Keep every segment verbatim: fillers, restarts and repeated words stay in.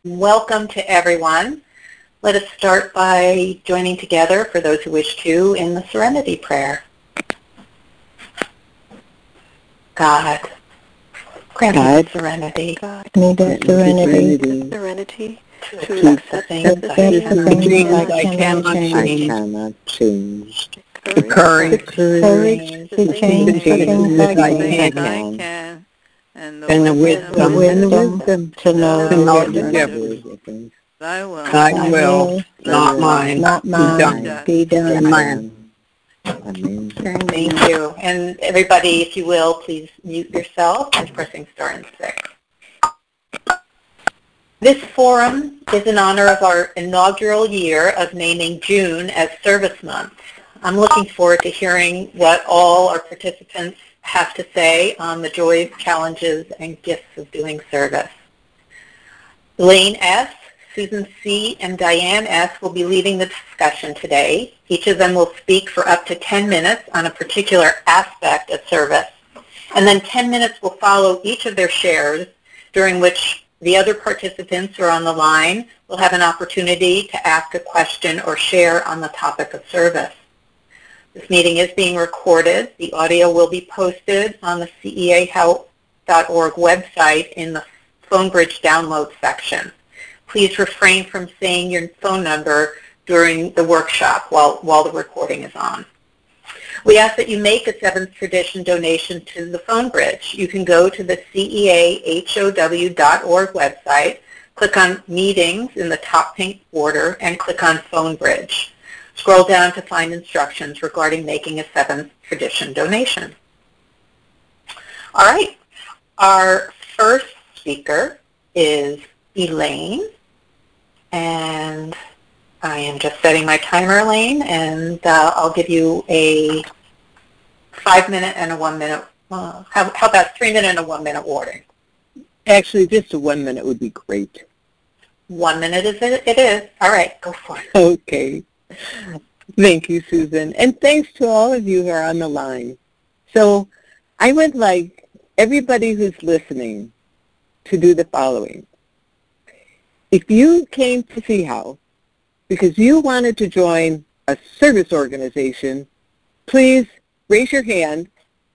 Welcome to everyone. Let us start by joining together, for those who wish to, in the Serenity Prayer. God, grant me the serenity. God, me the serenity, serenity, serenity To to accept the accept things the I things cannot things I I cannot cannot change, change. I cannot change. the The courage, courage courage to to change the things I I can, can, and the and the wisdom, wisdom, the and the wisdom wisdom to know to the know difference. the difference. Thy will, Thy thy will, will, not mine, not be mine, done. be done. Amen. Amen. Thank you. And everybody, if you will, please mute yourself by pressing star and six. This forum is in honor of our inaugural year of naming June as Service Month. I'm looking forward to hearing what all our participants have to say on the joys, challenges, and gifts of doing service. Elaine S., Susan C., and Diane S. will be leading the discussion today. Each of them will speak for up to ten minutes on a particular aspect of service, and then ten minutes will follow each of their shares, during which the other participants who are on the line will have an opportunity to ask a question or share on the topic of service. This meeting is being recorded. The audio will be posted on the C E A help dot org website in the PhoneBridge download section. Please refrain from saying your phone number during the workshop while, while the recording is on. We ask that you make a seventh tradition donation to the PhoneBridge. You can go to the C E A H O W dot org website, click on Meetings in the top pink border, and click on PhoneBridge. Scroll down to find instructions regarding making a seventh tradition donation. All right, our first speaker is Elaine, and I am just setting my timer, Elaine, and uh, I'll give you a five minute and a one minute, uh, how, how about three minute and a one minute warning? Actually, just a one minute would be great. One minute is it, it is. All right, go for it. Okay. Thank you, Susan. And thanks to all of you who are on the line. So I would like everybody who's listening to do the following. If you came to See How because you wanted to join a service organization, please raise your hand.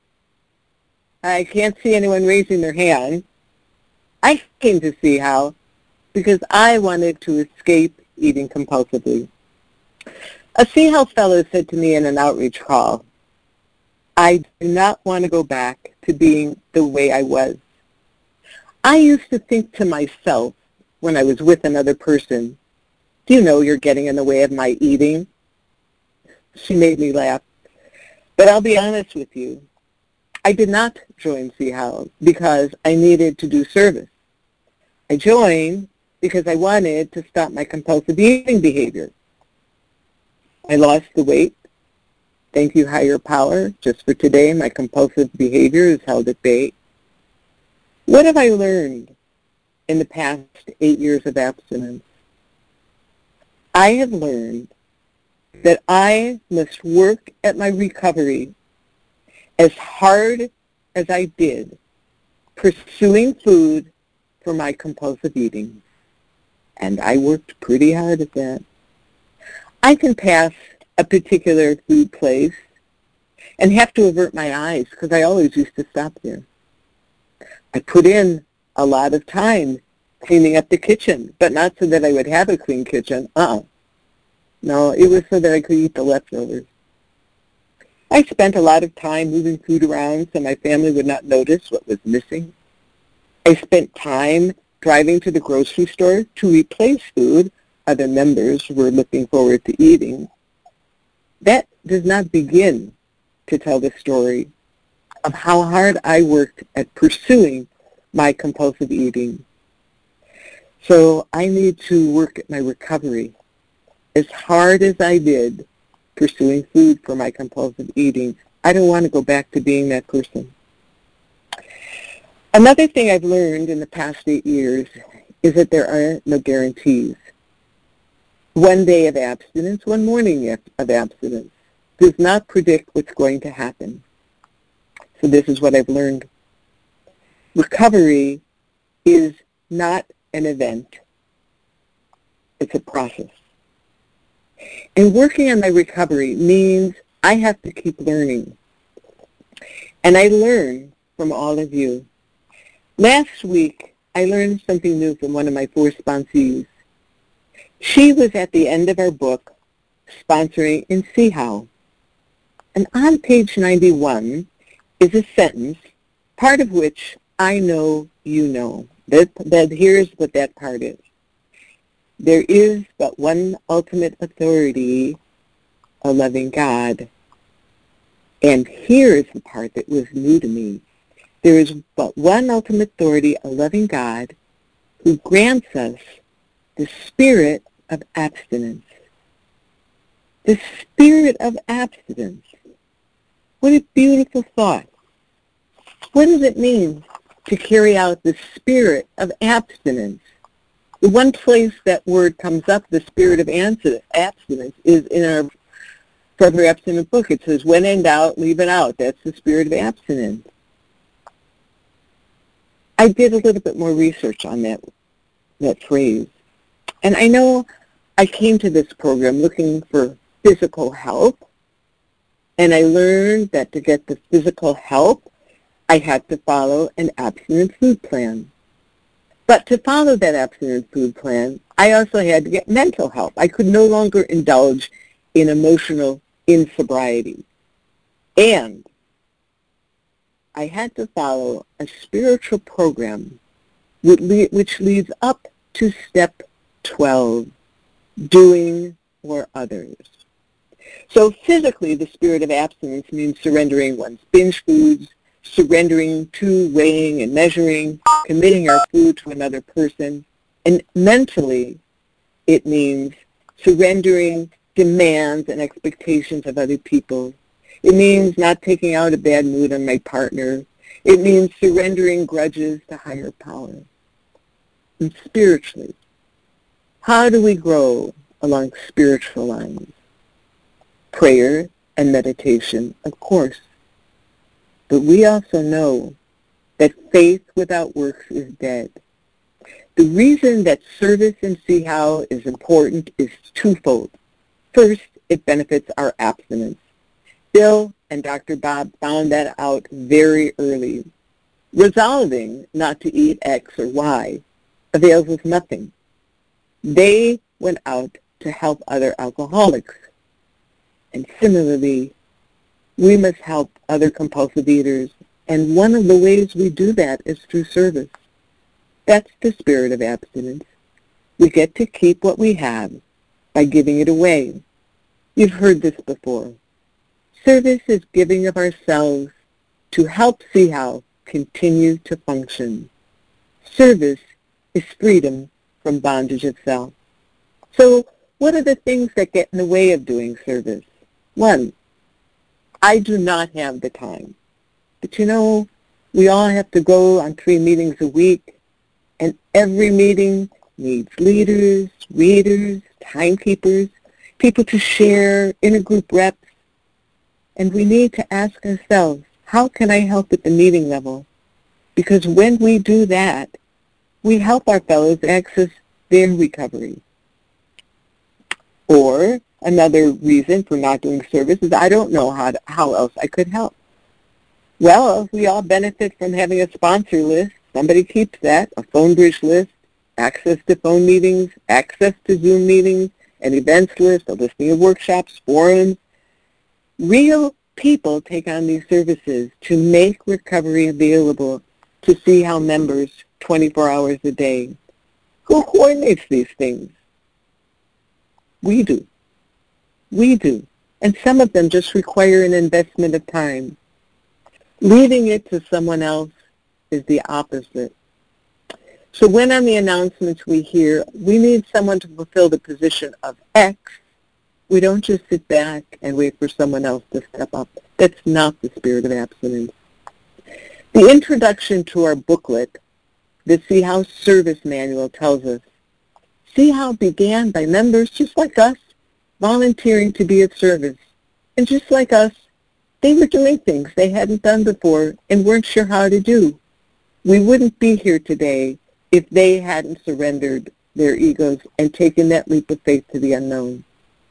I can't see anyone raising their hand. I came to See How because I wanted to escape eating compulsively. A See How fellow said to me in an outreach call, I do not want to go back to being the way I was. I used to think to myself when I was with another person, do you know you're getting in the way of my eating? She made me laugh. But I'll be honest with you. I did not join See How because I needed to do service. I joined because I wanted to stop my compulsive eating behavior. I lost the weight. Thank you, higher power. Just for today, my compulsive behavior is held at bay. What have I learned in the past eight years of abstinence? I have learned that I must work at my recovery as hard as I did pursuing food for my compulsive eating. And I worked pretty hard at that. I can pass a particular food place and have to avert my eyes because I always used to stop there. I put in a lot of time cleaning up the kitchen, but not so that I would have a clean kitchen. Uh-uh. No, it was so that I could eat the leftovers. I spent a lot of time moving food around so my family would not notice what was missing. I spent time driving to the grocery store to replace food other members were looking forward to eating. That does not begin to tell the story of how hard I worked at pursuing my compulsive eating. So I need to work at my recovery as hard as I did pursuing food for my compulsive eating. I don't want to go back to being that person. Another thing I've learned in the past eight years is that there are no guarantees. One day of abstinence, one morning of abstinence does not predict what's going to happen. So this is what I've learned. Recovery is not an event. it's a process. And working on my recovery means I have to keep learning. And I learn from all of you. Last week, I learned something new from one of my four sponsees. She was at the end of our book, sponsoring in See How. And on page ninety-one is a sentence, part of which I know you know. That, that here's what that part is. There is but one ultimate authority, a loving God. And here is the part that was new to me. There is but one ultimate authority, a loving God, who grants us the spirit of abstinence. The spirit of abstinence. What a beautiful thought. What does it mean to carry out the spirit of abstinence? The one place that word comes up, the spirit of abstinence, is in our Forever Abstinent book. It says, when in doubt, leave it out. That's the spirit of abstinence. I did a little bit more research on that, that phrase. And I know I came to this program looking for physical help, and I learned that to get the physical help, I had to follow an abstinent food plan. But to follow that abstinent food plan, I also had to get mental help. I could no longer indulge in emotional insobriety. And I had to follow a spiritual program which leads up to step twelve, doing for others. So physically, the spirit of abstinence means surrendering one's binge foods, surrendering to weighing and measuring, committing our food to another person. And mentally, it means surrendering demands and expectations of other people. It means not taking out a bad mood on my partner. It means surrendering grudges to higher power. And spiritually, how do we grow along spiritual lines? Prayer and meditation, of course. But we also know that faith without works is dead. The reason that service in See How is important is twofold. First, it benefits our abstinence. Bill and Doctor Bob found that out very early. Resolving not to eat X or Y avails us nothing. They went out to help other alcoholics. And similarly, we must help other compulsive eaters, and one of the ways we do that is through service. That's the spirit of abstinence. We get to keep what we have by giving it away. You've heard this before. Service is giving of ourselves to help See How continue to function. Service is freedom from bondage of self. So what are the things that get in the way of doing service? One, I do not have the time. But you know, we all have to go on three meetings a week, and every meeting needs leaders, readers, timekeepers, people to share, intergroup reps. And we need to ask ourselves, how can I help at the meeting level? Because when we do that, we help our fellows access their recovery. Or another reason for not doing service is I don't know how, to, how else I could help. Well, we all benefit from having a sponsor list. Somebody keeps that, a phone bridge list, access to phone meetings, access to Zoom meetings, an events list, a listing of workshops, forums. Real people take on these services to make recovery available to See How members twenty-four hours a day. Who coordinates these things? We do. We do. And some of them just require an investment of time. Leaving it to someone else is the opposite. So when on the announcements we hear, we need someone to fulfill the position of X, we don't just sit back and wait for someone else to step up. That's not the spirit of abstinence. The introduction to our booklet, the See How Service Manual, tells us, See How began by members just like us, volunteering to be of service. And just like us, they were doing things they hadn't done before and weren't sure how to do. We wouldn't be here today if they hadn't surrendered their egos and taken that leap of faith to the unknown.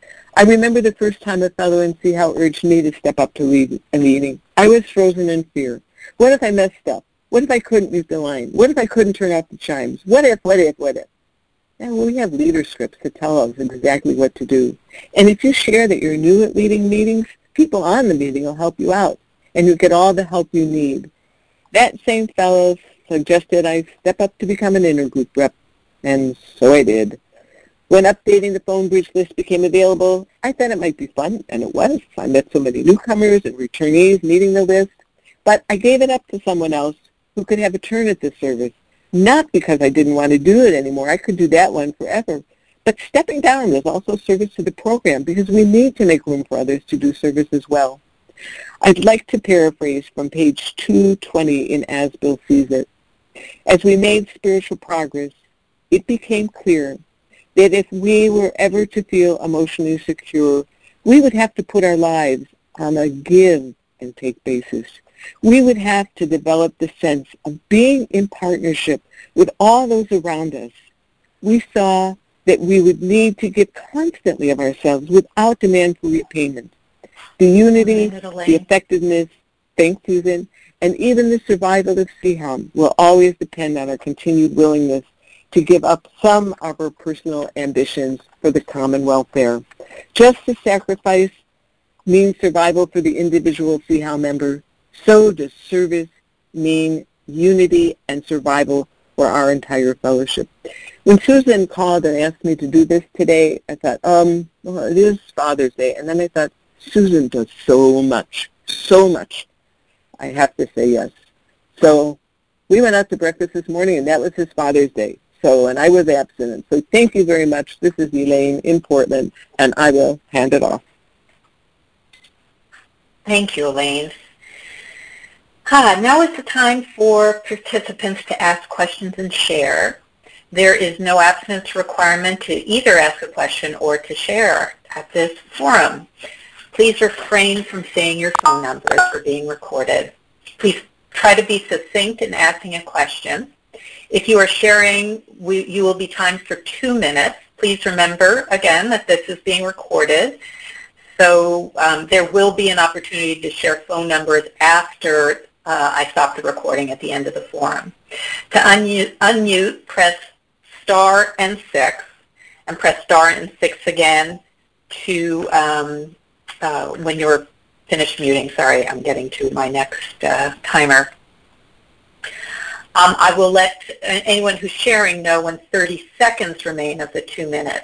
I remember the first time a fellow in C How urged me to step up to lead a meeting. I was frozen in fear. What if I messed up? What if I couldn't mute the line? What if I couldn't turn off the chimes? What if, what if, what if? Now, we have leader scripts to tell us exactly what to do. And if you share that you're new at leading meetings, people on the meeting will help you out, and you'll get all the help you need. That same fellow suggested I step up to become an intergroup rep, and so I did. When updating the phone bridge list became available, I thought it might be fun, and it was. I met so many newcomers and returnees needing the list, but I gave it up to someone else who could have a turn at this service, not because I didn't want to do it anymore. I could do that one forever. But stepping down is also service to the program because we need to make room for others to do service as well. I'd like to paraphrase from page two twenty in As Bill Sees It. As we made spiritual progress, it became clear that if we were ever to feel emotionally secure, we would have to put our lives on a give and take basis. We would have to develop the sense of being in partnership with all those around us. We saw that we would need to give constantly of ourselves without demand for repayment. The unity, the effectiveness, thanks Susan, and even the survival of C H A M will always depend on our continued willingness to give up some of our personal ambitions for the common welfare. Just as sacrifice means survival for the individual C H A M member, so does service mean unity and survival for our entire fellowship. When Susan called and asked me to do this today, I thought, um, well, it is Father's Day. And then I thought, Susan does so much, so much. I have to say yes. So we went out to breakfast this morning, and that was his Father's Day. So, and I was absent. So thank you very much. This is Elaine in Portland, and I will hand it off. Thank you, Elaine. Ah, now is the time for participants to ask questions and share. There is no abstinence requirement to either ask a question or to share at this forum. Please refrain from saying your phone number as we're being recorded. Please try to be succinct in asking a question. If you are sharing, we, you will be timed for two minutes. Please remember, again, that this is being recorded. So um, there will be an opportunity to share phone numbers after uh, I stop the recording at the end of the forum. To unmute, unmute, press star and six, and press star and six again to um, uh, when you're finished muting. Sorry, I'm getting to my next uh, timer. Um, I will let anyone who's sharing know when thirty seconds remain of the two minutes.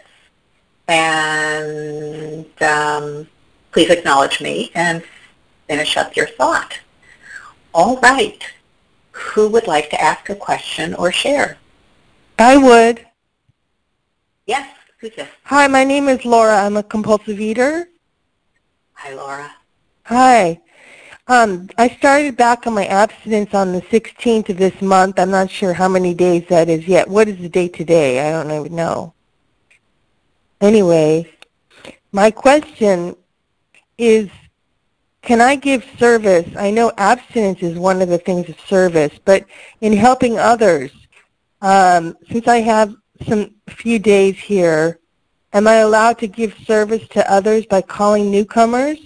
And um, please acknowledge me and finish up your thought. All right. Who would like to ask a question or share? I would. Yes, who's this? Hi, my name is Laura. I'm a compulsive eater. Hi, Laura. Hi. Um, I started back on my abstinence on the sixteenth of this month. I'm not sure how many days that is yet. What is the date today? I don't even know. Anyway, my question is, can I give service? I know abstinence is one of the things of service, but in helping others, um, since I have some few days here, am I allowed to give service to others by calling newcomers?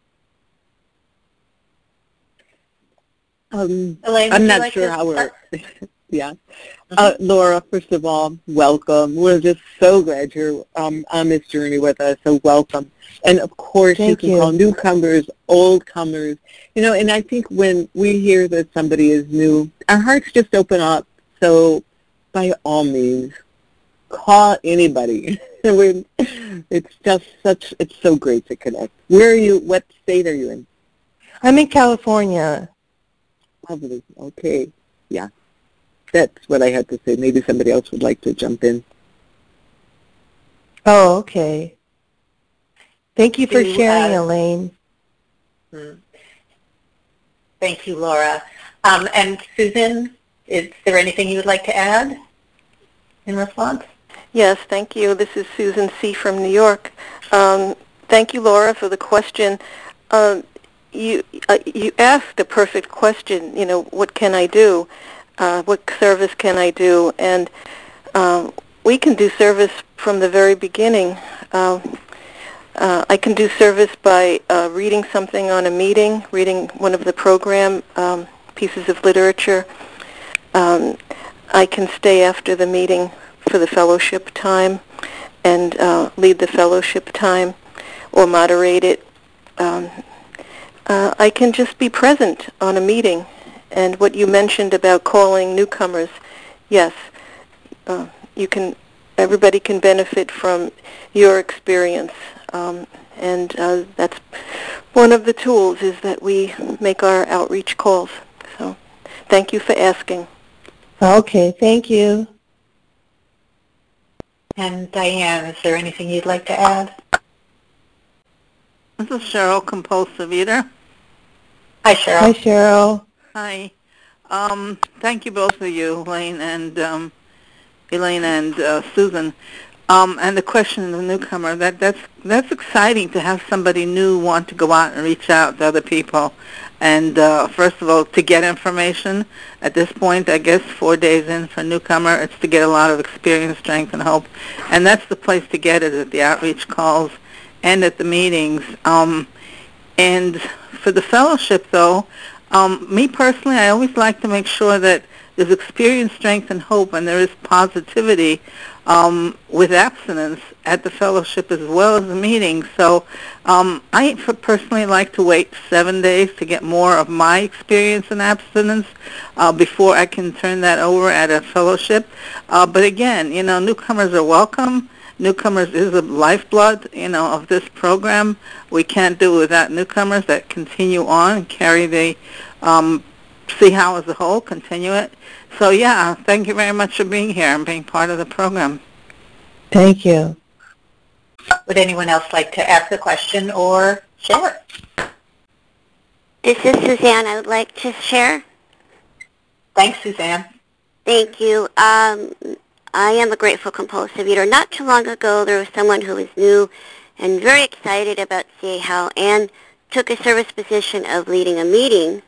Um, Elaine, I'm would you not like sure to how we're, start? yeah. Uh, Laura, first of all, welcome. We're just so glad you're um, on this journey with us, so welcome. And of course, Thank you can you. call newcomers, old comers. You know, and I think when we hear that somebody is new, our hearts just open up. So by all means, call anybody. We're, it's just such, it's so great to connect. Where are you, what state are you in? I'm in California. Lovely. Okay. Yeah. That's what I had to say. Maybe somebody else would like to jump in. Oh, okay. Thank you for Do, sharing, uh, Elaine. hmm. Thank you, Laura. Um, and Susan, is there anything you would like to add in response? Yes, thank you. This is Susan C. from New York. Um, thank you, Laura, for the question. Um, you uh, you asked a perfect question. You know, what can I do? Uh, what service can I do? And um, we can do service from the very beginning. Uh, uh, I can do service by uh, reading something on a meeting, reading one of the program um, pieces of literature. Um, I can stay after the meeting for the fellowship time and uh, lead the fellowship time or moderate it. Um, uh, I can just be present on a meeting. And what you mentioned about calling newcomers, yes, uh, you can. Everybody can benefit from your experience, um, and uh, that's one of the tools is that we make our outreach calls. So, thank you for asking. Okay, thank you. And Diane, is there anything you'd like to add? This is Cheryl, compulsive eater. Hi, Cheryl. Hi, Cheryl. Hi. Um, thank you both of you, Elaine and um, Elaine and uh, Susan. Um, and the question of the newcomer, that, that's, that's exciting to have somebody new want to go out and reach out to other people. And uh, first of all, to get information. At this point, I guess four days in for newcomer, it's to get a lot of experience, strength, and hope. And that's the place to get it, at the outreach calls and at the meetings. Um, and for the fellowship, though, um, me personally, I always like to make sure that there's experience, strength, and hope, and there is positivity um, with abstinence at the fellowship as well as the meeting. So um, I personally like to wait seven days to get more of my experience in abstinence uh, before I can turn that over at a fellowship. Uh, but again, you know, newcomers are welcome. Newcomers is the lifeblood, you know, of this program. We can't do it without newcomers that continue on and carry the um, C H O W as a whole, continue it. So, yeah, thank you very much for being here and being part of the program. Thank you. Would anyone else like to ask a question or share? This is Suzanne. I would like to share. Thanks, Suzanne. Thank you. Um, I am a grateful compulsive eater. Not too long ago, there was someone who was new and very excited about C H O W and took a service position of leading a meeting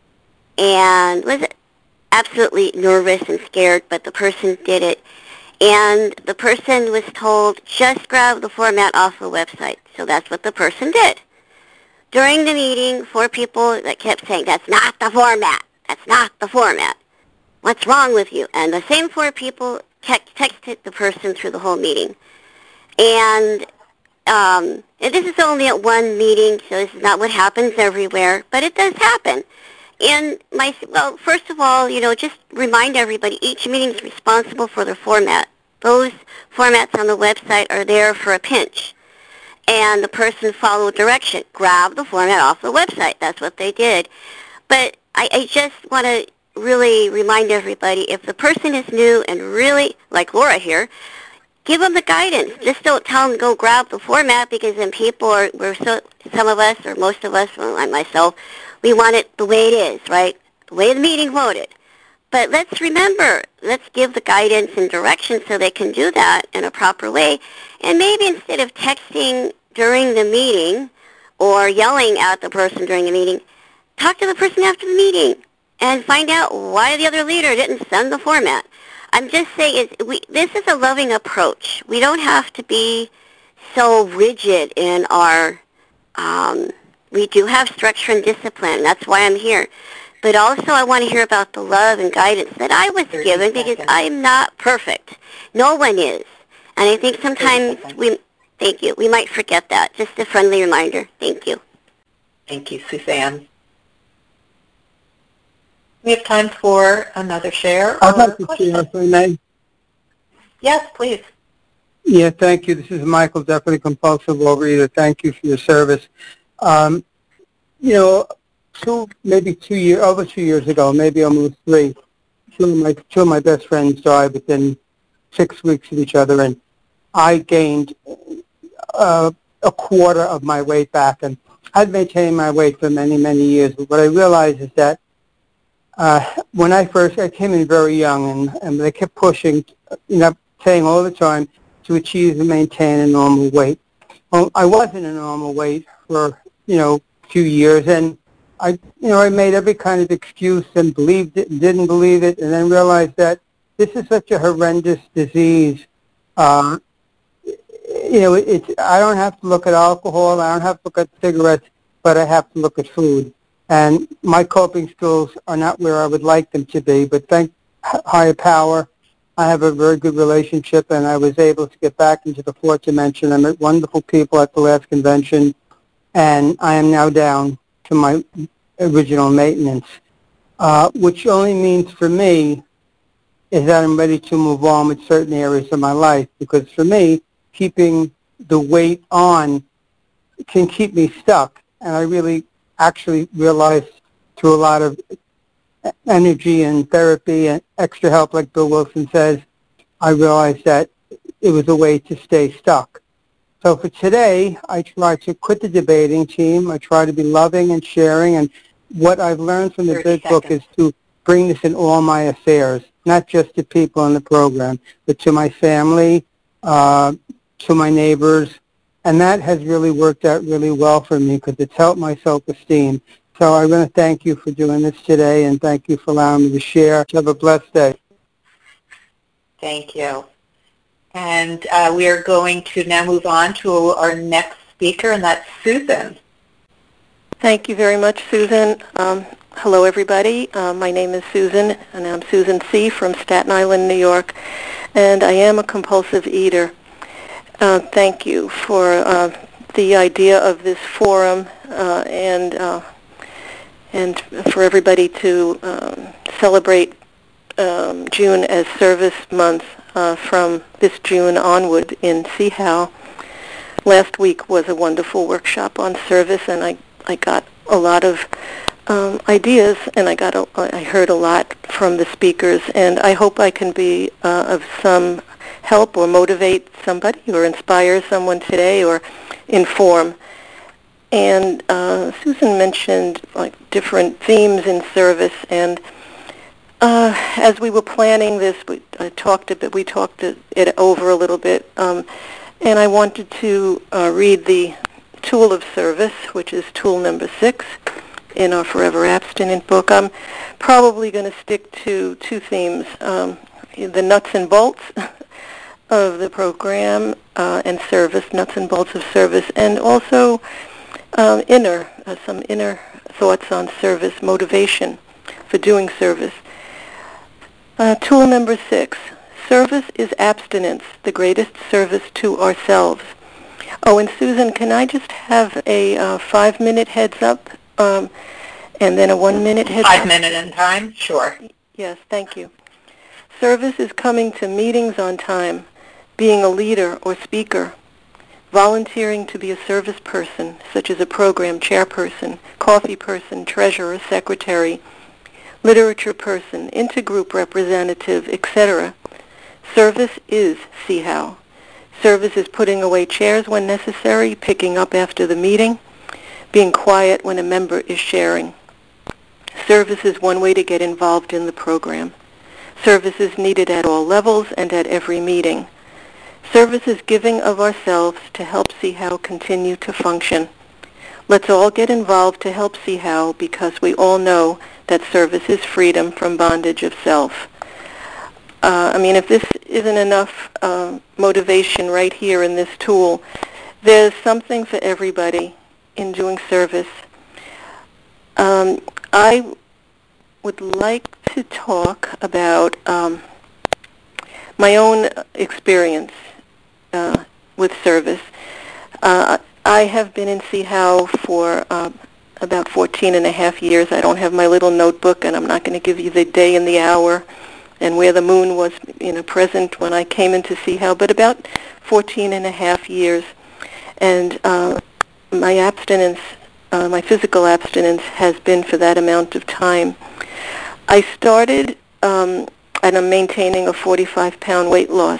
and was absolutely nervous and scared, but the person did it. And the person was told, just grab the format off the website. So that's what the person did. During the meeting, four people that kept saying, that's not the format. That's not the format. What's wrong with you? And the same four people te- texted the person through the whole meeting. And, um, and this is only at one meeting, so this is not what happens everywhere, but it does happen. And my, well, first of all, you know, just remind everybody, each meeting is responsible for their format. Those formats on the website are there for a pinch. And the person followed direction. Grab the format off the website. That's what they did. But I, I just want to really remind everybody, if the person is new and really, like Laura here, give them the guidance. Just don't tell them to go grab the format, because then people are, we're so, some of us, or most of us, well, like myself, we want it the way it is, right? The way the meeting voted. But let's remember, let's give the guidance and direction so they can do that in a proper way. And maybe instead of texting during the meeting or yelling at the person during the meeting, talk to the person after the meeting and find out why the other leader didn't send the format. I'm just saying, is we, this is a loving approach. We don't have to be so rigid in our, um, we do have structure and discipline. That's why I'm here. But also I want to hear about the love and guidance that I was given, because I'm not perfect. No one is. And I think sometimes we, thank you, we might forget that. Just a friendly reminder. Thank you. Thank you, Suzanne. We have time for another share. I'd like to share, if I may. Yes, please. Yeah, thank you. This is Michael, Deputy Compulsive Overeater. Thank you for your service. Um, you know, two, maybe two years, over two years ago, maybe almost three, two of my, two of my best friends died within six weeks of each other, and I gained uh, a quarter of my weight back, and I'd maintained my weight for many, many years. But what I realized is that uh, when I first, I came in very young, and, and they kept pushing, you know, saying all the time to achieve and maintain a normal weight. Well, I wasn't a normal weight for, you know, a few years, and I, you know, I made every kind of excuse and believed it and didn't believe it, and then realized that this is such a horrendous disease Uh, you know, it's, I don't have to look at alcohol, I don't have to look at cigarettes, but I have to look at food. And my coping skills are not where I would like them to be, but thank higher power, I have a very good relationship, and I was able to get back into the fourth dimension. I met wonderful people at the last convention, and I am now down to my original maintenance, uh, which only means for me is that I'm ready to move on with certain areas of my life, because for me, keeping the weight on can keep me stuck. And I really actually realized through a lot of energy and therapy and extra help, like Bill Wilson says, I realized that it was a way to stay stuck. So for today, I try to quit the debating team. I try to be loving and sharing. And what I've learned from the big book is to bring this in all my affairs, not just to people in the program, but to my family, uh, to my neighbors. And that has really worked out really well for me because it's helped my self-esteem. So I want to thank you for doing this today, and thank you for allowing me to share. Have a blessed day. Thank you. And uh, we are going to now move on to our next speaker, and that's Susan. Thank you very much, Susan. Um, hello, everybody. Uh, my name is Susan, and I'm Susan C. from Staten Island, New York, and I am a compulsive eater. Uh, thank you for uh, the idea of this forum uh, and uh, and for everybody to um, celebrate um, June as Service Month uh, from this June onward in See How. Last week was a wonderful workshop on service, and I, I got a lot of um, ideas, and I got a, I heard a lot from the speakers, and I hope I can be uh, of some help or motivate somebody or inspire someone today or inform. And uh, Susan mentioned like different themes in service, and uh, as we were planning this, we uh, talked a bit. We talked it, it over a little bit, um, and I wanted to uh, read the tool of service, which is tool number six in our Forever Abstinent book. I'm probably going to stick to two themes: um, the nuts and bolts of the program uh, and service, nuts and bolts of service, and also um, inner, uh, some inner thoughts on service, motivation for doing service. Uh, tool number six, service is abstinence, the greatest service to ourselves. Oh, and Susan, can I just have a uh, five-minute heads up um, and then a one-minute heads Five up? Five minute in time? Sure. Yes, thank you. Service is coming to meetings on time, being a leader or speaker, volunteering to be a service person, such as a program chairperson, coffee person, treasurer, secretary, literature person, intergroup representative, et cetera. Service is See How. Service is putting away chairs when necessary, picking up after the meeting, being quiet when a member is sharing. Service is one way to get involved in the program. Service is needed at all levels and at every meeting. Service is giving of ourselves to help See How continue to function. Let's all get involved to help See How, because we all know that service is freedom from bondage of self. Uh, I mean, if this isn't enough uh, motivation right here in this tool, there's something for everybody in doing service. Um, I would like to talk about um, my own experience uh, with service. Uh, I have been in See How for uh, about fourteen and a half years. I don't have my little notebook, and I'm not going to give you the day and the hour and where the moon was, you know, present when I came into See How, but about fourteen and a half years. And uh, my abstinence, uh, my physical abstinence, has been for that amount of time. I started, um, and I'm maintaining a forty-five pound weight loss.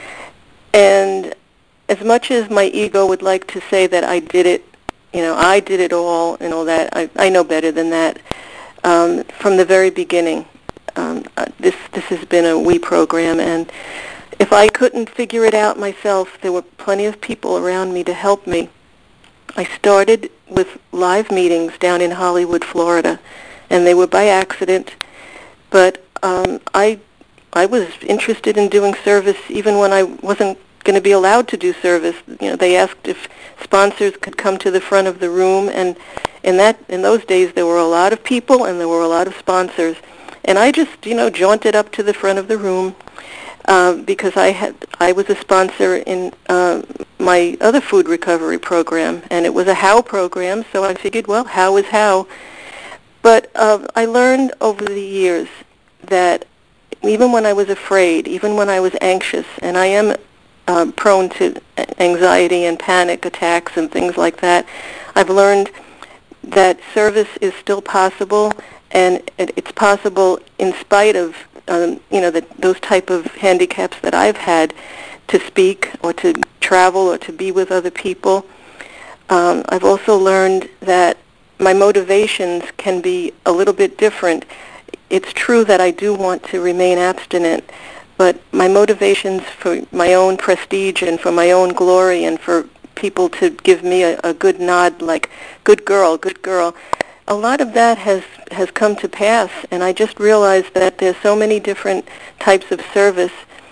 And as much as my ego would like to say that I did it, you know, I did it all and all that, I, I know better than that. Um, from the very beginning, um, uh, this this has been a we program, and if I couldn't figure it out myself, there were plenty of people around me to help me. I started with live meetings down in Hollywood, Florida, and they were by accident, but um, I I was interested in doing service even when I wasn't going to be allowed to do service. You know, they asked if sponsors could come to the front of the room, and in that in those days there were a lot of people and there were a lot of sponsors, and I just you know jaunted up to the front of the room uh, because I had I was a sponsor in uh, my other food recovery program, and it was a how program, so I figured, well, how is how. But uh, I learned over the years that even when I was afraid, even when I was anxious, and I am uh, prone to anxiety and panic attacks and things like that, I've learned that service is still possible, and it, it's possible in spite of um, you know the, those type of handicaps that I've had, to speak or to travel or to be with other people. Um, I've also learned that my motivations can be a little bit different. It's true that I do want to remain abstinent, but my motivations for my own prestige and for my own glory and for people to give me a, a good nod like, good girl, good girl, a lot of that has, has come to pass, and I just realized that there's so many different types of service,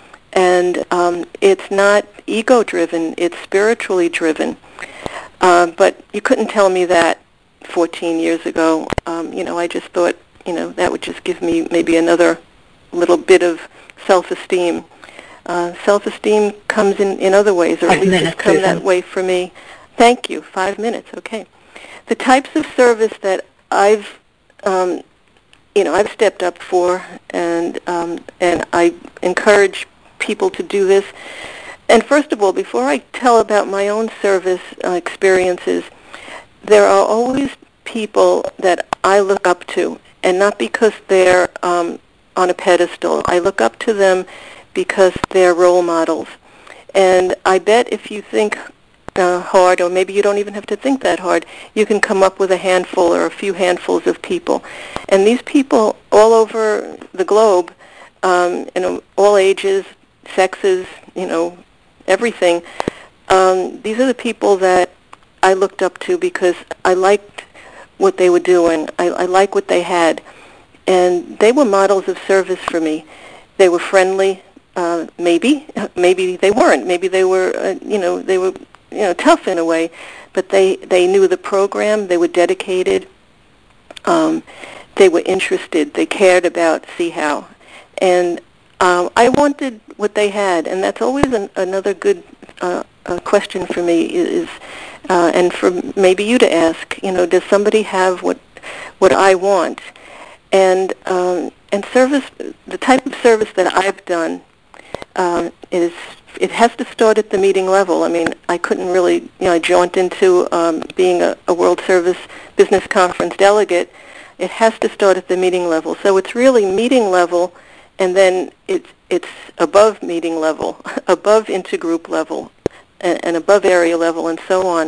and um, it's not ego-driven, it's spiritually driven. Uh, but you couldn't tell me that fourteen years ago. Um, you know, I just thought, you know, that would just give me maybe another little bit of self-esteem. Uh, self-esteem comes in, in other ways, or at least it's come that way for me. Thank you. Five minutes. Okay. The types of service that I've, um, you know, I've stepped up for, and um, and I encourage people to do this. And first of all, before I tell about my own service uh, experiences, there are always people that I look up to, and not because they're um, on a pedestal. I look up to them because they're role models. And I bet if you think uh, hard, or maybe you don't even have to think that hard, you can come up with a handful or a few handfuls of people. And these people all over the globe, um, you know, all ages, sexes, you know, everything, um, these are the people that I looked up to because I liked what they were doing. I, I liked what they had. And they were models of service for me. They were friendly. Uh, maybe. Maybe they weren't. Maybe they were, uh, you know, they were, you know, tough in a way. But they, they knew the program. They were dedicated. Um, they were interested. They cared about See How. And um, I wanted what they had. And that's always an, another good uh, uh, question for me is, Uh, and for maybe you to ask, you know, does somebody have what what I want? And um, and service, the type of service that I've done um, is, it has to start at the meeting level. I mean, I couldn't really, you know, jaunt into um, being a, a World Service Business Conference delegate. It has to start at the meeting level. So it's really meeting level, and then it's it's above meeting level, above intergroup level, and above area level, and so on.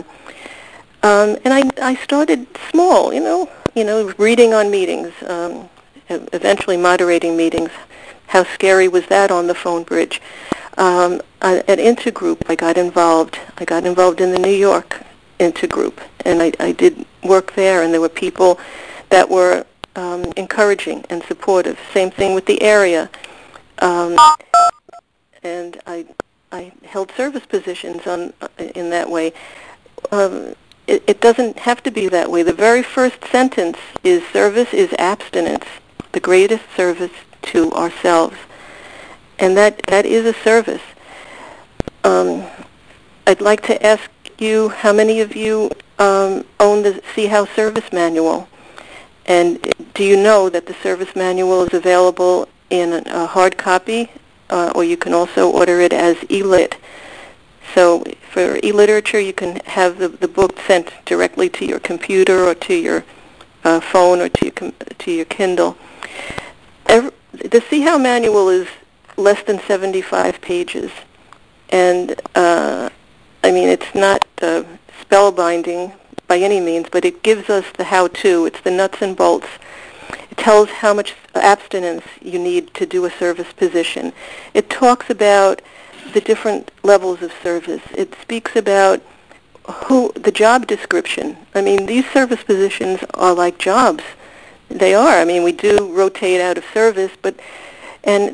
Um, and I, I started small, you know, you know, reading on meetings, um, eventually moderating meetings. How scary was that on the phone bridge? Um, I, at Intergroup, I got involved. I got involved in the New York Intergroup, and I, I did work there, and there were people that were um, encouraging and supportive. Same thing with the area. Um, and I I held service positions on in that way. Um, it, it doesn't have to be that way. The very first sentence is, service is abstinence, the greatest service to ourselves. And that, that is a service. Um, I'd like to ask you, how many of you um, own the See How service manual? And do you know that the service manual is available in a hard copy, uh, or you can also order it as e-lit? So for e-literature, you can have the, the book sent directly to your computer or to your uh, phone or to your, com- to your Kindle. Every, the See How manual is less than seventy-five pages. And, uh, I mean, it's not uh, spellbinding by any means, but it gives us the how-to. It's the nuts and bolts. It tells how much abstinence you need to do a service position. It talks about the different levels of service. It speaks about who the job description. I mean, these service positions are like jobs. They are. I mean, we do rotate out of service, but and this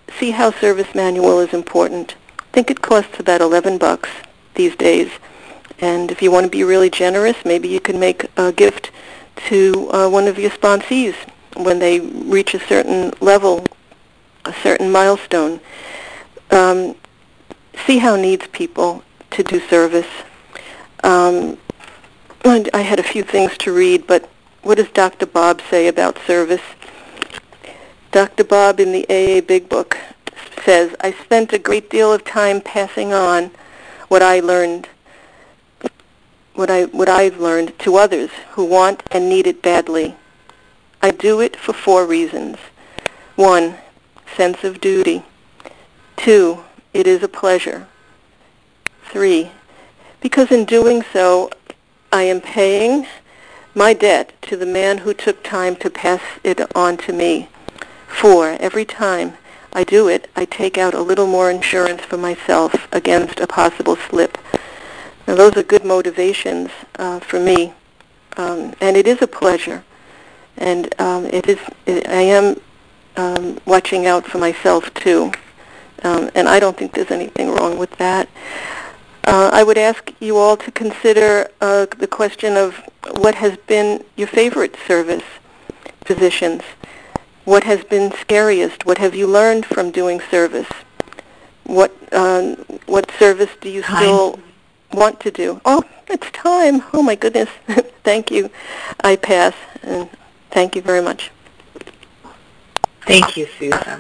see how service manual is important. I think it costs about eleven bucks these days. And if you want to be really generous, maybe you can make a gift to uh, one of your sponsees when they reach a certain level, a certain milestone. Um, see how needs people to do service. Um, I had a few things to read, but what does Doctor Bob say about service? Doctor Bob in the A A Big Book says, I spent a great deal of time passing on what I learned, what, I, what I've learned to others who want and need it badly. I do it for four reasons. One, sense of duty. Two, it is a pleasure. Three, because in doing so, I am paying my debt to the man who took time to pass it on to me. Four, every time I do it, I take out a little more insurance for myself against a possible slip. Now, those are good motivations uh, for me, um, and it is a pleasure. And um, it is. It, I am um, watching out for myself too, um, and I don't think there's anything wrong with that. Uh, I would ask you all to consider uh, the question of what has been your favorite service positions. What has been scariest? What have you learned from doing service? What um, what service do you still time. want to do? Oh, it's time. Oh, my goodness. Thank you. I pass, and thank you very much. Thank you, Susan.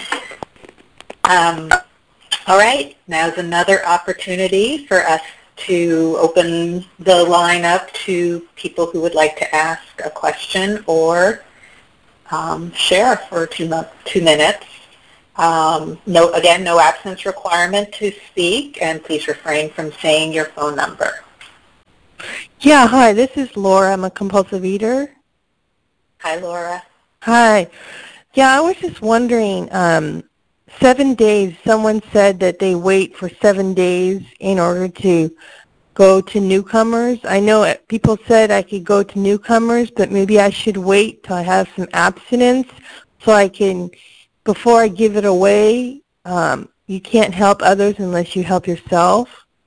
Um, all right. Now's another opportunity for us to open the line up to people who would like to ask a question or Um, share for two, two minutes. Um, no, again, no absence requirement to speak, and please refrain from saying your phone number. Yeah, hi, this is Laura. I'm a compulsive eater. Hi, Laura. Hi. Yeah, I was just wondering, um, seven days, someone said that they wait for seven days in order to go to newcomers. I know people said I could go to newcomers, but maybe I should wait till I have some abstinence so I can, before I give it away, um, you can't help others unless you help yourself.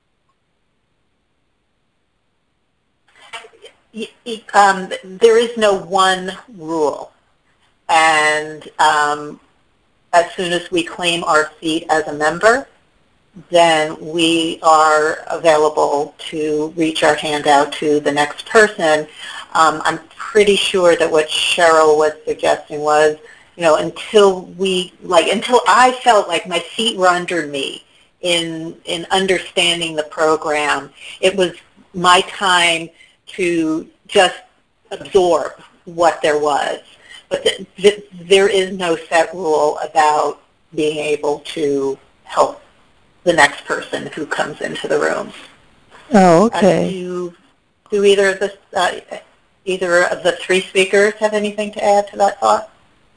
Um, there is no one rule. And um, as soon as we claim our seat as a member, then we are available to reach our hand out to the next person. Um, I'm pretty sure that what Cheryl was suggesting was, you know, until we, like, until I felt like my feet were under me in, in understanding the program, it was my time to just absorb what there was. But th th there is no set rule about being able to help the next person who comes into the room. Oh, okay. Uh, do, do either of the uh, either of the three speakers have anything to add to that thought?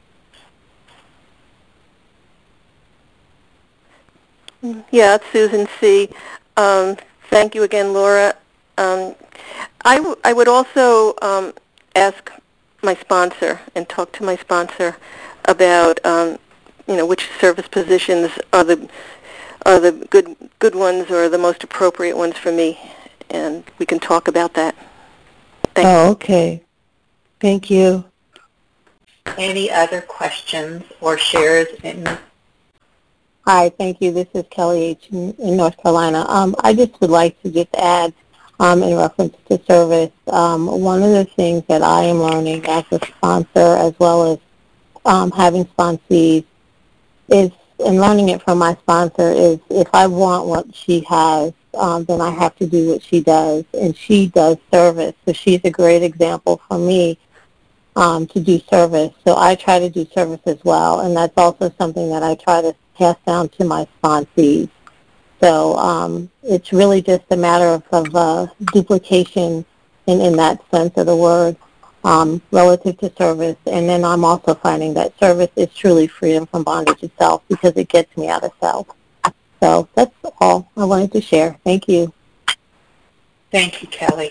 Yeah, it's Susan C. Um, thank you again, Laura. Um, I, w I would also um, ask my sponsor and talk to my sponsor about um, you know, which service positions are the are the good good ones or the most appropriate ones for me, and we can talk about that. Thank oh, you. Okay. Thank you. Any other questions or shares in? Hi, thank you. This is Kelly H. in, in North Carolina. Um, I just would like to just add, um, in reference to service, um, one of the things that I am learning as a sponsor, as well as um, having sponsees, is, and learning it from my sponsor, is if I want what she has, um, then I have to do what she does, and she does service. So she's a great example for me um, to do service. So I try to do service as well, and that's also something that I try to pass down to my sponsees. So um, it's really just a matter of, of uh, duplication in, in that sense of the word. Um, relative to service, and then I'm also finding that service is truly freedom from bondage itself because it gets me out of self. So that's all I wanted to share. Thank you. Thank you, Kelly.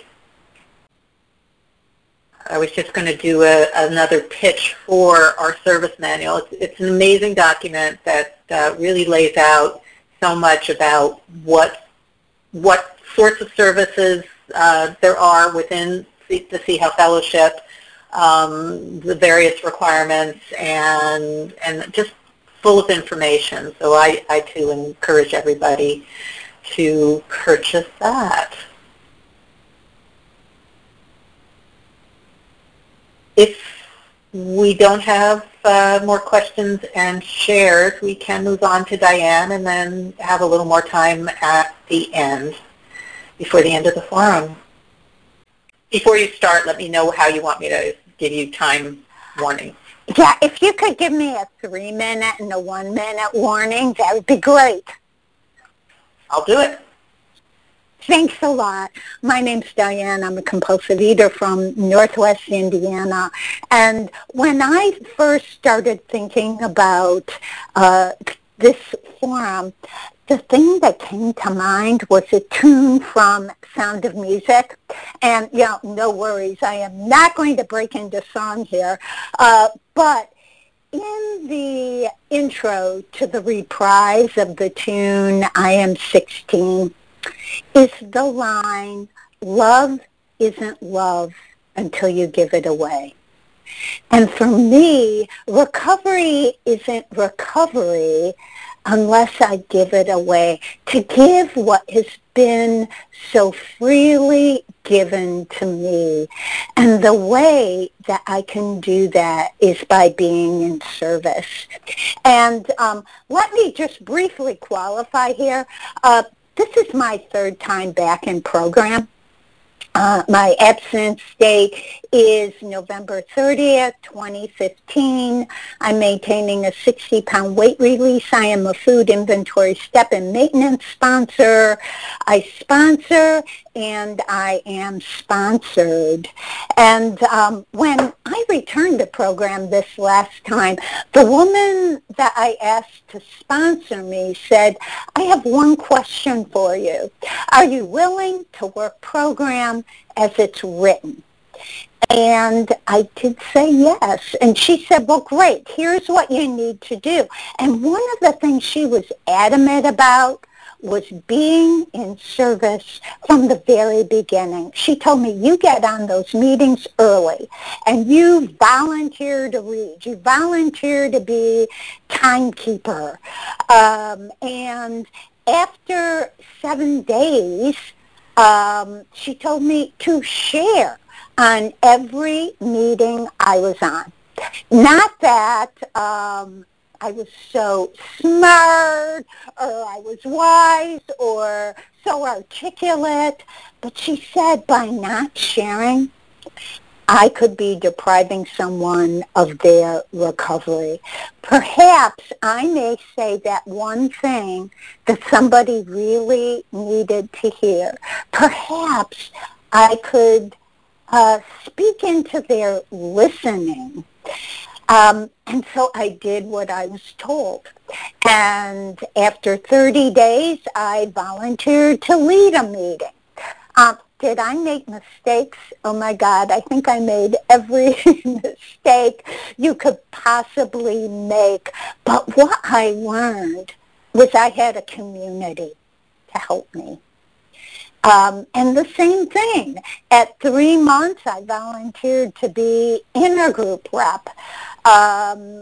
I was just going to do a, another pitch for our service manual. It's, it's an amazing document that uh, really lays out so much about what what sorts of services uh, there are within the Sea Health Fellowship, um, the various requirements, and and just full of information. So I, I too encourage everybody to purchase that. If we don't have uh, more questions and shares, we can move on to Diane and then have a little more time at the end, before the end of the forum. Before you start, let me know how you want me to give you time warning. Yeah, if you could give me a three-minute and a one-minute warning, that would be great. I'll do it. Thanks a lot. My name's Diane. I'm a compulsive eater from Northwest Indiana. And when I first started thinking about uh, this forum, the thing that came to mind was a tune from Sound of Music. And, you know, no worries, I am not going to break into song here. Uh, but in the intro to the reprise of the tune, I Am sixteen, is the line, love isn't love until you give it away. And for me, recovery isn't recovery unless I give it away. To give what has been so freely given to me. And the way that I can do that is by being in service. And um, let me just briefly qualify here. Uh, this is my third time back in program. Uh, my absence date is November thirtieth, twenty fifteen. I'm maintaining a sixty pound weight release. I am a food inventory step and maintenance sponsor. I sponsor and I am sponsored. And um, when I returned to program this last time, the woman that I asked to sponsor me said, I have one question for you. Are you willing to work program as it's written? And I did say yes. And she said, well, great, here's what you need to do. And one of the things she was adamant about was being in service from the very beginning. She told me, you get on those meetings early, and you volunteer to read. You volunteer to be timekeeper. Um, and after seven days, um, she told me to share on every meeting I was on. Not that um, I was so smart or I was wise or so articulate, but she said by not sharing, I could be depriving someone of their recovery. Perhaps I may say that one thing that somebody really needed to hear. Perhaps I could uh, speak into their listening. Um, and so I did what I was told. And after thirty days, I volunteered to lead a meeting. Um, did I make mistakes? Oh, my God, I think I made every mistake you could possibly make. But what I learned was I had a community to help me. Um, and the same thing. At three months, I volunteered to be intergroup rep. Um,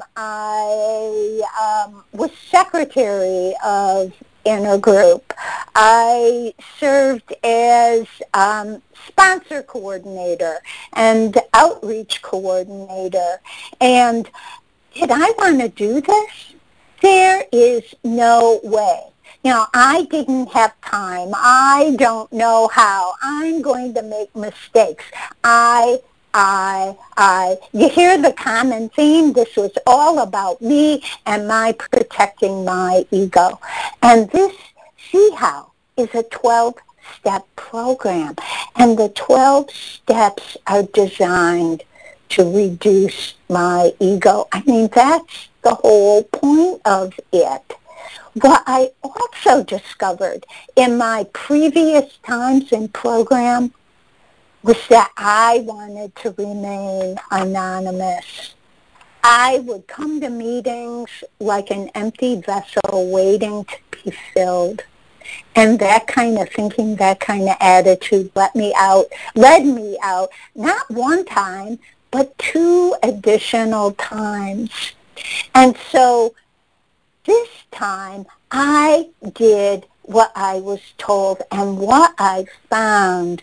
I um, was secretary of intergroup. I served as um, sponsor coordinator and outreach coordinator. And did I want to do this? There is no way. You know, I didn't have time. I don't know how. I'm going to make mistakes. I, I, I. You hear the common theme? This was all about me and my protecting my ego. And this, see how, is a twelve-step program. And the twelve steps are designed to reduce my ego. I mean, that's the whole point of it. What I also discovered in my previous times in program was that I wanted to remain anonymous. I would come to meetings like an empty vessel waiting to be filled. And that kind of thinking, that kind of attitude let me out, led me out, not one time, but two additional times. And so this time I did what I was told, and what I found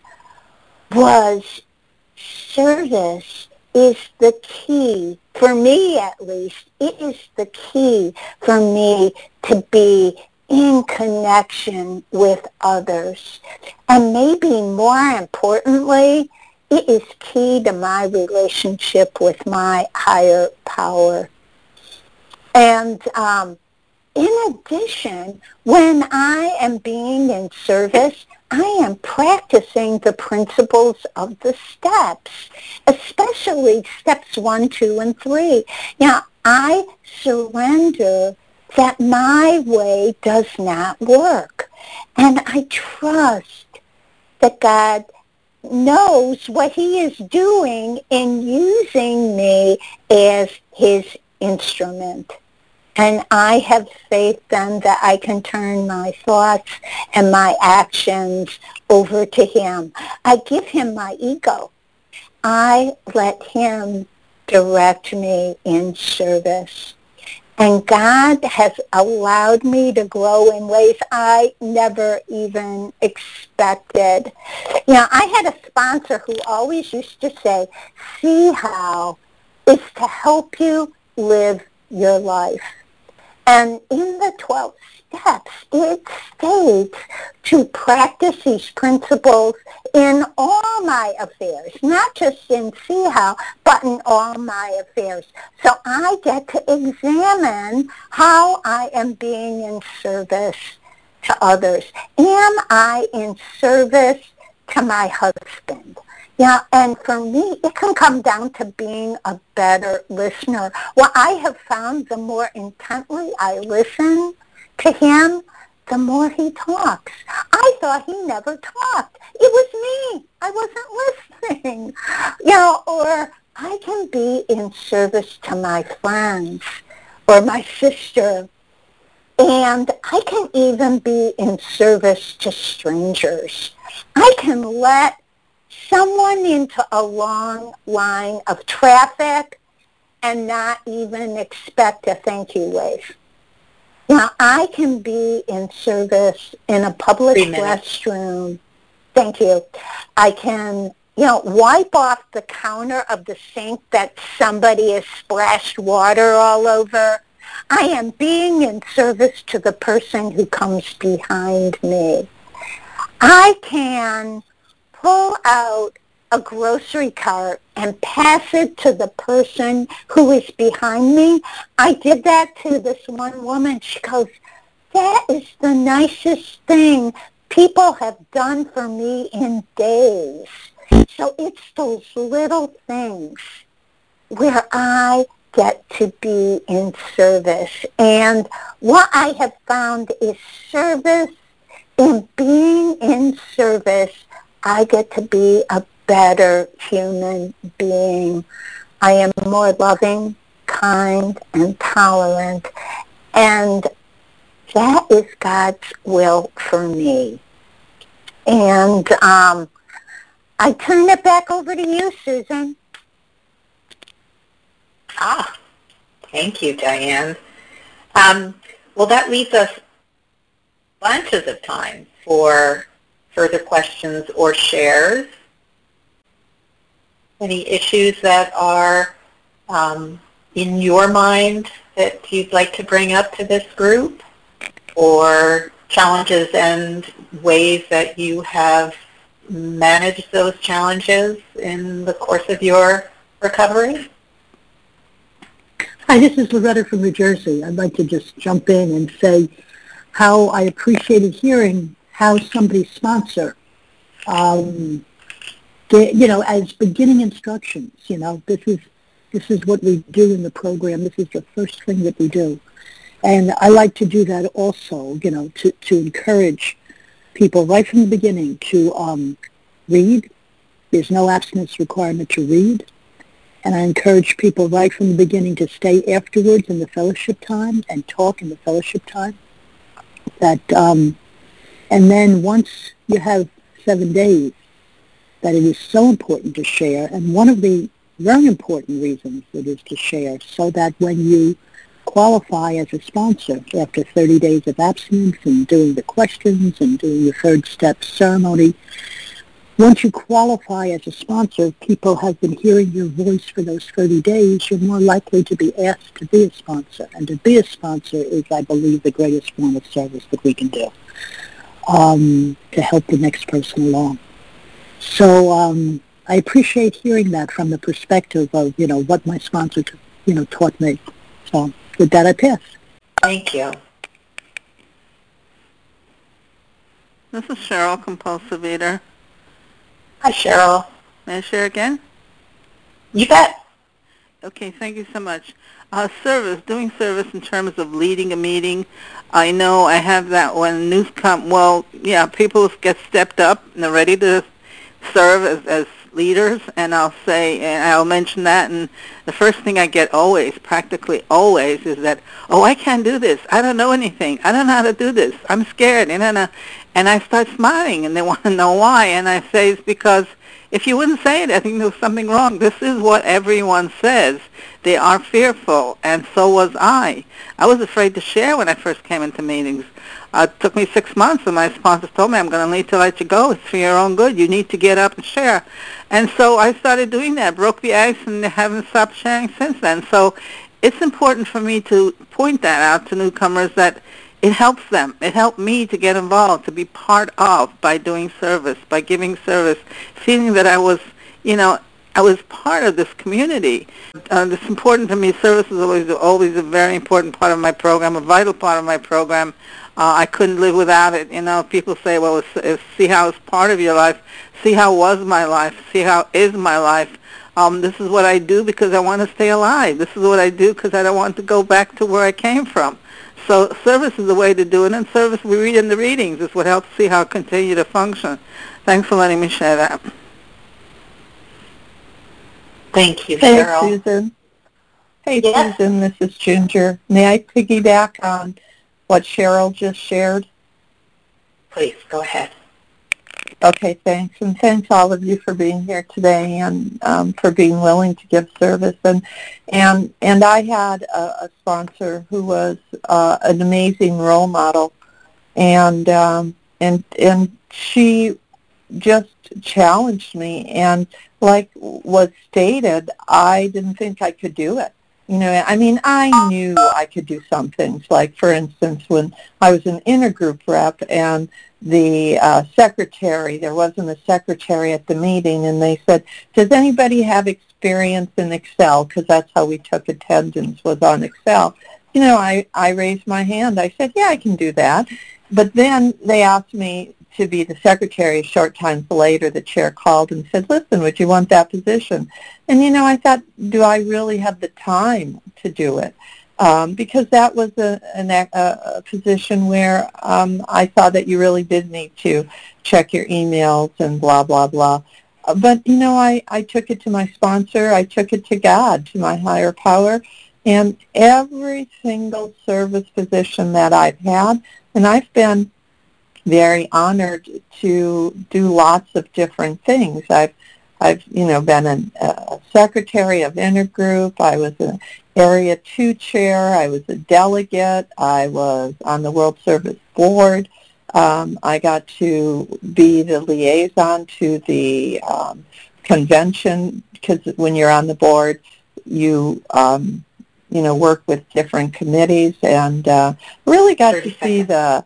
was service is the key, for me at least, it is the key for me to be in connection with others. And maybe more importantly, it is key to my relationship with my higher power. And um, in addition, when I am being in service, I am practicing the principles of the steps, especially steps one, two, and three. Now, I surrender that my way does not work. And I trust that God knows what he is doing in using me as his instrument. And I have faith then that I can turn my thoughts and my actions over to him. I give him my ego. I let him direct me in service. And God has allowed me to grow in ways I never even expected. You know, I had a sponsor who always used to say, see how is to help you live your life. And in the twelve steps, it states to practice these principles in all my affairs, not just in See How, but in all my affairs. So I get to examine how I am being in service to others. Am I in service to my husband? Yeah, and for me, it can come down to being a better listener. What I have found, the more intently I listen to him, the more he talks. I thought he never talked. It was me. I wasn't listening. You know, or I can be in service to my friends or my sister, and I can even be in service to strangers. I can let someone into a long line of traffic and not even expect a thank you wave. Now, I can be in service in a public restroom. Thank you. I can, you know, wipe off the counter of the sink that somebody has splashed water all over. I am being in service to the person who comes behind me. I can pull out a grocery cart and pass it to the person who is behind me. I did that to this one woman. She goes, that is the nicest thing people have done for me in days. So it's those little things where I get to be in service. And what I have found is service, in being in service, I get to be a better human being. I am more loving, kind, and tolerant. And that is God's will for me. And um, I turn it back over to you, Susan. Ah, thank you, Diane. Um, well, that leaves us bunches of time for further questions or shares. Any issues that are um, in your mind that you'd like to bring up to this group, or challenges and ways that you have managed those challenges in the course of your recovery? Hi, this is Loretta from New Jersey. I'd like to just jump in and say how I appreciated hearing how somebody's sponsor, um, get, you know, as beginning instructions, you know, this is this is what we do in the program. This is the first thing that we do. And I like to do that also, you know, to, to encourage people right from the beginning to um, read. There's no abstinence requirement to read. And I encourage people right from the beginning to stay afterwards in the fellowship time and talk in the fellowship time. That, um, and then once you have seven days, that it is so important to share. And one of the very important reasons it is to share, so that when you qualify as a sponsor after thirty days of abstinence and doing the questions and doing the third step ceremony, once you qualify as a sponsor, people have been hearing your voice for those thirty days, you're more likely to be asked to be a sponsor. And to be a sponsor is, I believe, the greatest form of service that we can do, um, to help the next person along. So um, I appreciate hearing that from the perspective of, you know, what my sponsor, you know, taught me. So with that, I pass. Thank you. This is Cheryl, compulsive eater. Hi, Cheryl. May I share again? You bet. Okay, thank you so much. Uh, service, doing service in terms of leading a meeting. I know I have that when news come, well, yeah, people get stepped up and they're ready to serve as, as leaders, and I'll say, and I'll mention that, and the first thing I get always, practically always, is that, oh, I can't do this. I don't know anything. I don't know how to do this. I'm scared. And, and, and I start smiling, and they want to know why, and I say it's because if you wouldn't say it, I think there's something wrong. This is what everyone says. They are fearful, and so was I. I was afraid to share when I first came into meetings. Uh, it took me six months, and my sponsors told me, I'm going to need to let you go. It's for your own good. You need to get up and share. And so I started doing that, broke the ice, and haven't stopped sharing since then. So it's important for me to point that out to newcomers, that it helps them. It helped me to get involved, to be part of, by doing service, by giving service, feeling that I was, you know, I was part of this community. Uh, it's important to me. Service is always, always a very important part of my program, a vital part of my program. Uh, I couldn't live without it. You know, people say, well, it's, it's, see how it's part of your life. See how was my life. See how is my life. Um, this is what I do because I want to stay alive. This is what I do because I don't want to go back to where I came from. So service is the way to do it, and service we read in the readings is what helps see how it continue to function. Thanks for letting me share that. Thank you, Hey, Cheryl. Susan. Hey, Yes? Susan, this is Ginger. May I piggyback on what Cheryl just shared? Please, go ahead. Okay, thanks. And thanks all of you for being here today and um, for being willing to give service. And and and I had a, a sponsor who was uh, an amazing role model, and um, and and she just challenged me. And like was stated, I didn't think I could do it. You know, I mean, I knew I could do some things. Like, for instance, when I was an intergroup rep and the uh, secretary, there wasn't a secretary at the meeting, and they said, does anybody have experience in Excel? Because that's how we took attendance, was on Excel. You know, I, I raised my hand. I said, yeah, I can do that. But then they asked me to be the secretary. A short time later, the chair called and said, listen, would you want that position? And, you know, I thought, do I really have the time to do it? Um, because that was a, an, a, a position where um, I saw that you really did need to check your emails and blah, blah, blah. Uh, but, you know, I, I took it to my sponsor. I took it to God, to my higher power. And every single service position that I've had, and I've been very honored to do lots of different things. I've, I've you know, been a, a secretary of intergroup. I was an Area two chair. I was a delegate. I was on the World Service Board. Um, I got to be the liaison to the um, convention, because when you're on the board, you um, you know, work with different committees, and uh, really got to see the.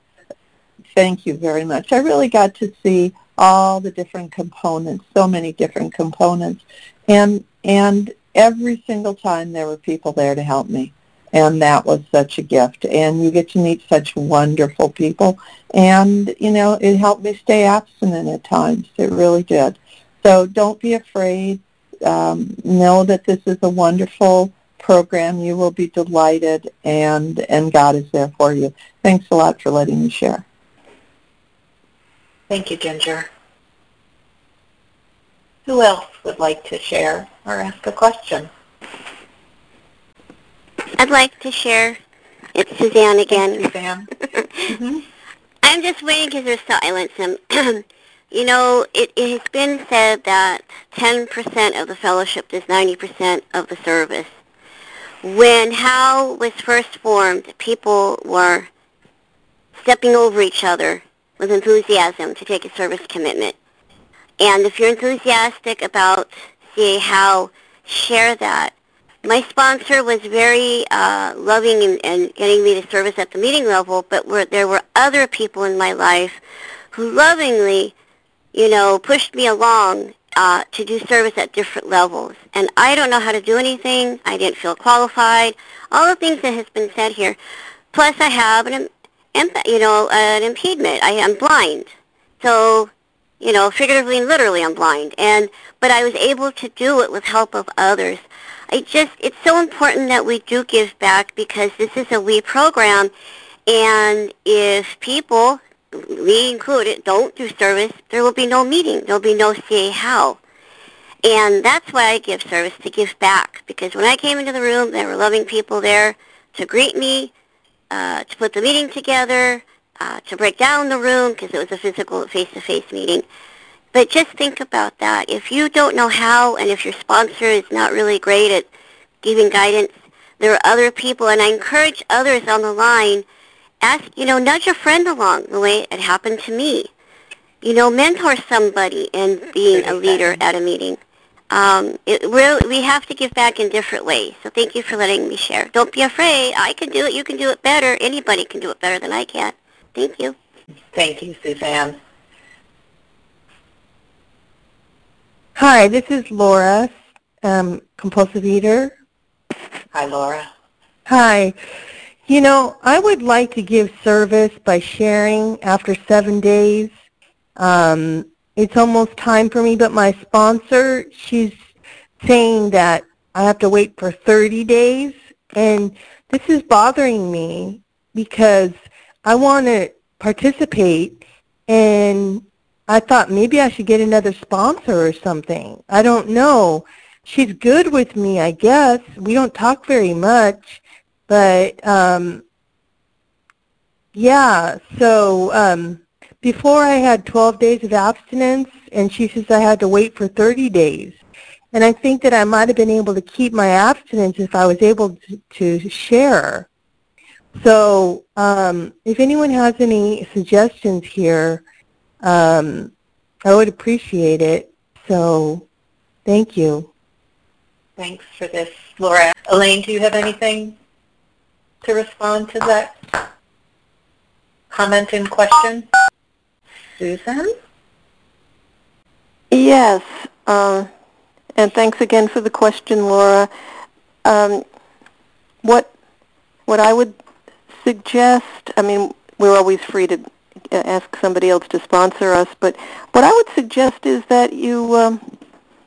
Thank you very much. I really got to see all the different components, so many different components, and and every single time there were people there to help me, and that was such a gift. And you get to meet such wonderful people, and you know, it helped me stay abstinent at times. It really did. So don't be afraid. Um, know that this is a wonderful program. You will be delighted, and and God is there for you. Thanks a lot for letting me share. Thank you, Ginger. Who else would like to share or ask a question? I'd like to share. It's Suzanne again. Thanks, Suzanne. Mm-hmm. I'm just waiting because there's silence. And, you know, it, it has been said that ten percent of the fellowship is ninety percent of the service. When Howe was first formed, people were stepping over each other with enthusiasm to take a service commitment. And if you're enthusiastic about C A Howe, share that. My sponsor was very uh, loving in, in getting me to service at the meeting level, but were, there were other people in my life who lovingly, you know, pushed me along uh, to do service at different levels. And I don't know how to do anything. I didn't feel qualified. All the things that has been said here. Plus, I have an, you know, an impediment. I am blind. So, you know, figuratively and literally, I'm blind. And but I was able to do it with help of others. I just, it's so important that we do give back because this is a we program, and if people, me included, don't do service, there will be no meeting. There will be no C A Howe. And that's why I give service, to give back, because when I came into the room, there were loving people there to greet me, uh, to put the meeting together, uh, to break down the room, because it was a physical face-to-face meeting. But just think about that. If you don't know how, and if your sponsor is not really great at giving guidance, there are other people, and I encourage others on the line, ask, you know, nudge a friend along the way it happened to me. You know, mentor somebody in being a leader at a meeting. Um, it, we're, we have to give back in different ways. So thank you for letting me share. Don't be afraid. I can do it. You can do it better. Anybody can do it better than I can. Thank you. Thank you, Suzanne. Hi, this is Laura, um, compulsive eater. Hi, Laura. Hi. You know, I would like to give service by sharing after seven days. Um, it's almost time for me, but my sponsor, she's saying that I have to wait for thirty days, and this is bothering me because I want to participate, and I thought maybe I should get another sponsor or something. I don't know. She's good with me, I guess. We don't talk very much, but um, yeah, so um, before I had twelve days of abstinence, and she says I had to wait for thirty days. And I think that I might have been able to keep my abstinence if I was able to, to share. So um, if anyone has any suggestions here, um, I would appreciate it. So thank you. Thanks for this, Laura. Elaine, do you have anything to respond to that comment and question? Susan? Yes, uh, and thanks again for the question, Laura. Um, what what I would suggest, I mean, we're always free to ask somebody else to sponsor us, but what I would suggest is that you um,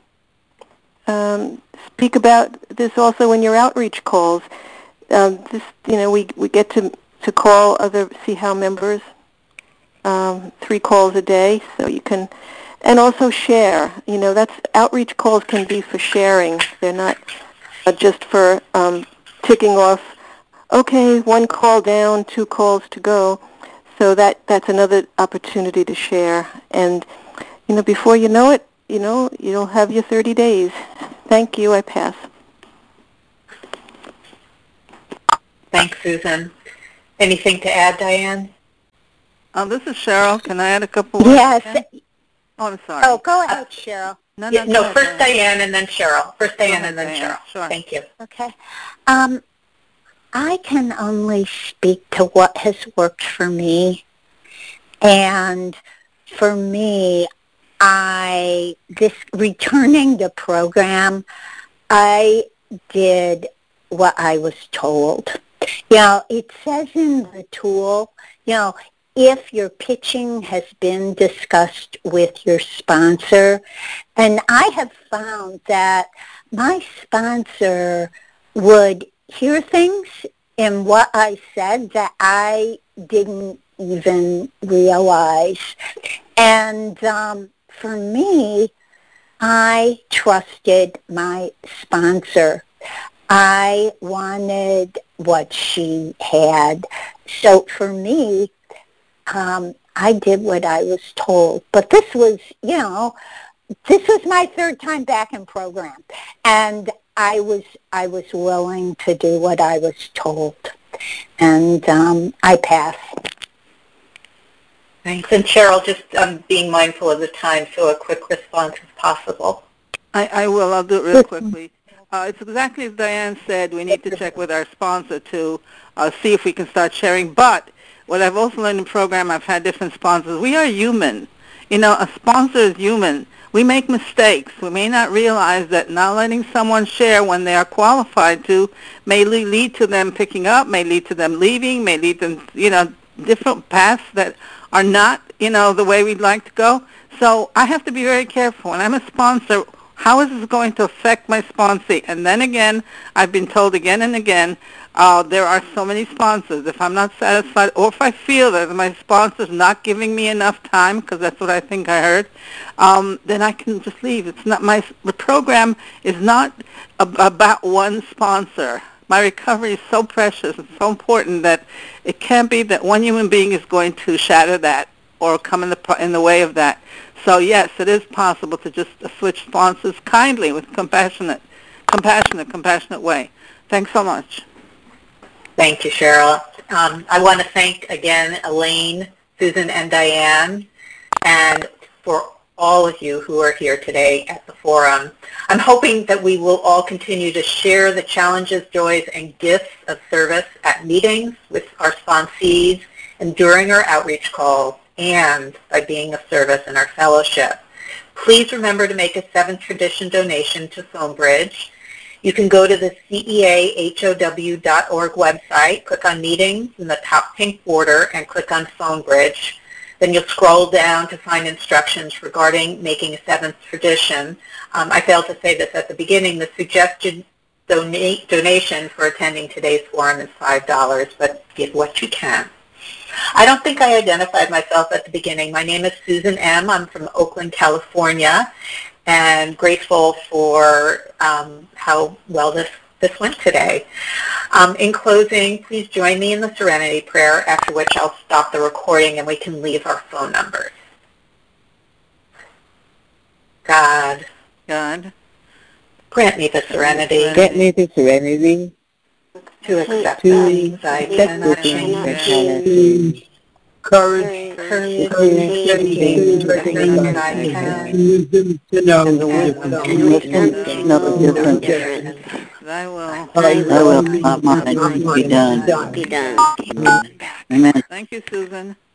um, speak about this also in your outreach calls. Um, this, you know, we we get to to call other C H O W members, um, three calls a day, so you can, and also share. You know, that's outreach calls can be for sharing. They're not uh, just for um, ticking off. Okay, one call down, two calls to go. So that that's another opportunity to share. And you know, before you know it, you know, you'll have your thirty days. Thank you. I pass. Thanks, Susan. Anything to add, Diane? Oh, this is Cheryl. Can I add a couple words? Yes. Oh, I'm sorry. Oh, go ahead, Cheryl. No, Yeah, no, no go first ahead, Diane. Diane and then Cheryl. First Diane ahead, and then Diane. Cheryl. Sure. Thank you. Okay. Um, I can only speak to what has worked for me. And for me, I, this returning the program, I did what I was told. You know, it says in the tool, you know, if your pitching has been discussed with your sponsor, and I have found that my sponsor would hear things in what I said that I didn't even realize. And um, for me, I trusted my sponsor. I wanted what she had. So for me, um, I did what I was told. But this was, you know, this was my third time back in program. And I was I was willing to do what I was told. And um, I passed. Thanks. And Cheryl, just um, being mindful of the time, so a quick response if possible. I, I will. I'll do it real quickly. Uh, it's exactly as Diane said. We need to check with our sponsor to uh, see if we can start sharing. But what I've also learned in the program, I've had different sponsors. We are human. You know, a sponsor is human. We make mistakes. We may not realize that not letting someone share when they are qualified to may lead to them picking up, may lead to them leaving, may lead to, you know, different paths that are not, you know, the way we'd like to go. So I have to be very careful. When I'm a sponsor, how is this going to affect my sponsee? And then again, I've been told again and again, uh, there are so many sponsors. If I'm not satisfied, or if I feel that my sponsor's not giving me enough time, because that's what I think I heard, um, then I can just leave. It's not my, the program is not ab- about one sponsor. My recovery is so precious and so important that it can't be that one human being is going to shatter that or come in the in the way of that. So yes, it is possible to just switch sponsors kindly with compassionate, compassionate, compassionate way. Thanks so much. Thank you, Cheryl. Um, I want to thank again Elaine, Susan, and Diane, and for all of you who are here today at the forum. I'm hoping that we will all continue to share the challenges, joys, and gifts of service at meetings with our sponsees and during our outreach calls, and by being of service in our fellowship. Please remember to make a seventh tradition donation to PhoneBridge. You can go to the C E A H O W dot org website, click on meetings in the top pink border, and click on PhoneBridge. Then you'll scroll down to find instructions regarding making a seventh tradition. Um, I failed to say this at the beginning. The suggested donate, donation for attending today's forum is five dollars, but give what you can. I don't think I identified myself at the beginning. My name is Susan M. I'm from Oakland, California, and grateful for um, how well this, this went today. Um, in closing, please join me in the Serenity Prayer, after which I'll stop the recording and we can leave our phone numbers. God, God, grant me the serenity, Grant me the serenity to accept to things I accept the cannot things I change, cannot change. Courage, courage Courage, to to change the change things the I things I can, can. wisdom to know And the the wisdom difference. And wisdom to no know the difference. difference. thy will. I I will will not mind not be done. be done. Amen. Thank you, Susan.